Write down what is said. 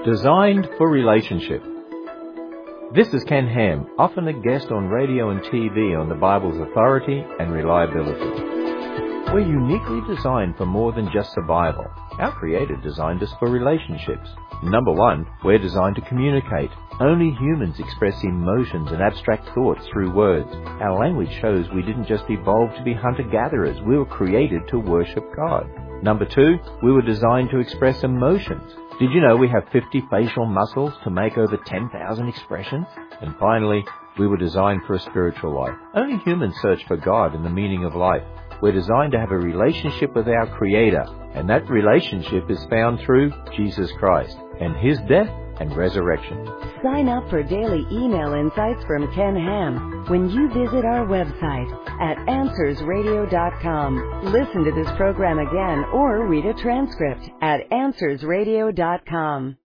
Designed for Relationship. This is Ken Ham, often a guest on radio and TV on the Bible's authority and reliability. We're uniquely designed for more than just survival. Our Creator designed us for relationships. Number one, we're designed to communicate. Only humans express emotions and abstract thoughts through words. Our language shows we didn't just evolve to be hunter-gatherers. We were created to worship God. Number two, we were designed to express emotions. Did you know we have 50 facial muscles to make over 10,000 expressions? And finally, we were designed for a spiritual life. Only humans search for God and the meaning of life. We're designed to have a relationship with our Creator, and that relationship is found through Jesus Christ and His death and resurrection. Sign up for daily email insights from Ken Ham when you visit our website at AnswersRadio.com. Listen to this program again or read a transcript at AnswersRadio.com.